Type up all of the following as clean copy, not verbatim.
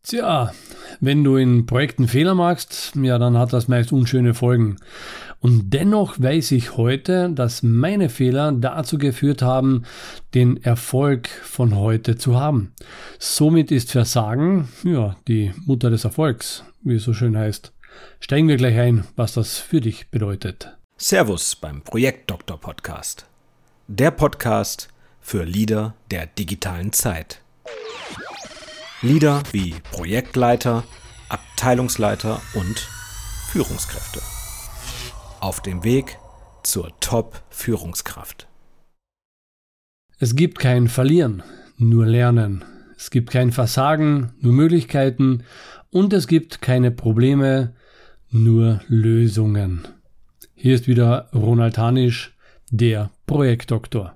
Tja, wenn du in Projekten Fehler machst, ja, dann hat das meist unschöne Folgen. Und dennoch weiß ich heute, dass meine Fehler dazu geführt haben, den Erfolg von heute zu haben. Somit ist Versagen, ja, die Mutter des Erfolgs, wie es so schön heißt. Steigen wir gleich ein, was das für dich bedeutet. Servus beim Projektdoktor Podcast. Der Podcast für Leader der digitalen Zeit. Leader wie Projektleiter, Abteilungsleiter und Führungskräfte. Auf dem Weg zur Top-Führungskraft. Es gibt kein Verlieren, nur Lernen. Es gibt kein Versagen, nur Möglichkeiten. Und es gibt keine Probleme, nur Lösungen. Hier ist wieder Ronald Hanisch, der Projektdoktor.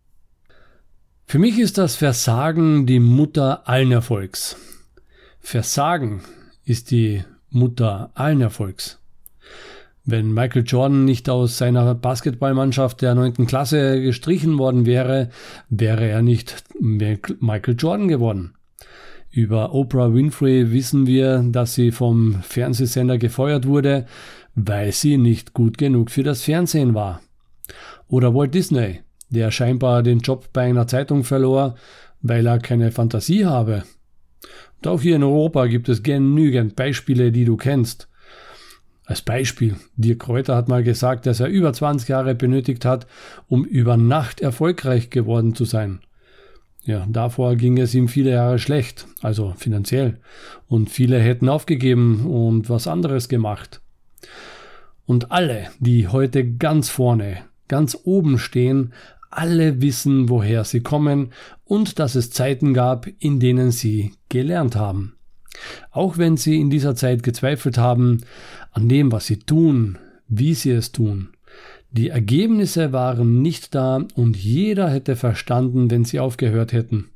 Für mich ist das Versagen die Mutter allen Erfolgs. Versagen ist die Mutter allen Erfolgs. Wenn Michael Jordan nicht aus seiner Basketballmannschaft der 9. Klasse gestrichen worden wäre, wäre er nicht Michael Jordan geworden. Über Oprah Winfrey wissen wir, dass sie vom Fernsehsender gefeuert wurde, weil sie nicht gut genug für das Fernsehen war. Oder Walt Disney, der scheinbar den Job bei einer Zeitung verlor, weil er keine Fantasie habe. Und auch hier in Europa gibt es genügend Beispiele, die du kennst. Als Beispiel, Dirk Kräuter hat mal gesagt, dass er über 20 Jahre benötigt hat, um über Nacht erfolgreich geworden zu sein. Ja, davor ging es ihm viele Jahre schlecht, also finanziell. Und viele hätten aufgegeben und was anderes gemacht. Und alle, die heute ganz vorne, ganz oben stehen, alle wissen, woher sie kommen und dass es Zeiten gab, in denen sie gelernt haben. Auch wenn sie in dieser Zeit gezweifelt haben an dem, was sie tun, wie sie es tun. Die Ergebnisse waren nicht da und jeder hätte verstanden, wenn sie aufgehört hätten.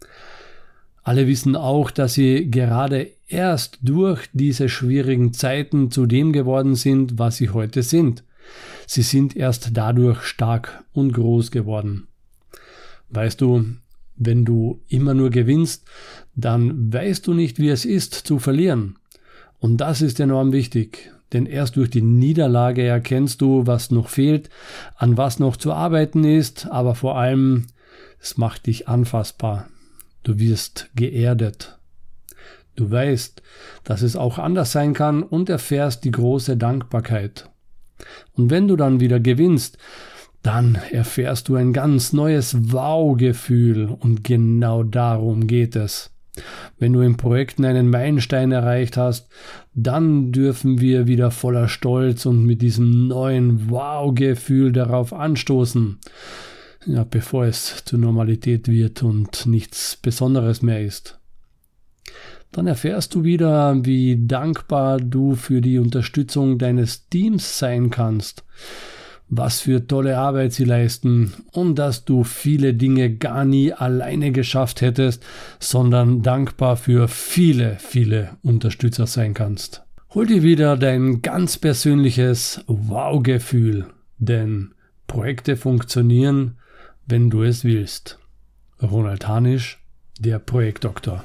Alle wissen auch, dass sie gerade erst durch diese schwierigen Zeiten zu dem geworden sind, was sie heute sind. Sie sind erst dadurch stark und groß geworden. Weißt du, wenn du immer nur gewinnst, dann weißt du nicht, wie es ist, zu verlieren. Und das ist enorm wichtig, denn erst durch die Niederlage erkennst du, was noch fehlt, an was noch zu arbeiten ist, aber vor allem, es macht dich anfassbar. Du wirst geerdet. Du weißt, dass es auch anders sein kann und erfährst die große Dankbarkeit. Und wenn du dann wieder gewinnst, dann erfährst du ein ganz neues Wow-Gefühl und genau darum geht es. Wenn du in Projekten einen Meilenstein erreicht hast, dann dürfen wir wieder voller Stolz und mit diesem neuen Wow-Gefühl darauf anstoßen, ja, bevor es zur Normalität wird und nichts Besonderes mehr ist. Dann erfährst du wieder, wie dankbar du für die Unterstützung deines Teams sein kannst, was für tolle Arbeit sie leisten und dass du viele Dinge gar nie alleine geschafft hättest, sondern dankbar für viele, viele Unterstützer sein kannst. Hol dir wieder dein ganz persönliches Wow-Gefühl, denn Projekte funktionieren, wenn du es willst. Ronald Hanisch, der Projektdoktor.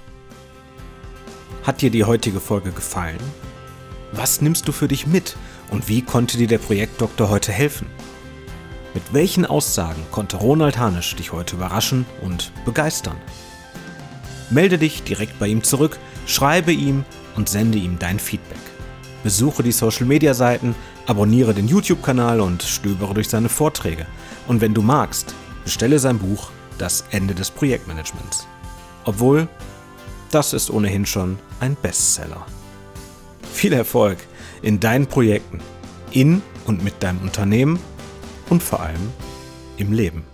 Hat dir die heutige Folge gefallen? Was nimmst du für dich mit und wie konnte dir der Projektdoktor heute helfen? Mit welchen Aussagen konnte Ronald Hanisch dich heute überraschen und begeistern? Melde dich direkt bei ihm zurück, schreibe ihm und sende ihm dein Feedback. Besuche die Social-Media-Seiten, abonniere den YouTube-Kanal und stöbere durch seine Vorträge. Und wenn du magst, bestelle sein Buch Das Ende des Projektmanagements. Obwohl, das ist ohnehin schon ein Bestseller. Viel Erfolg in deinen Projekten, in und mit deinem Unternehmen und vor allem im Leben.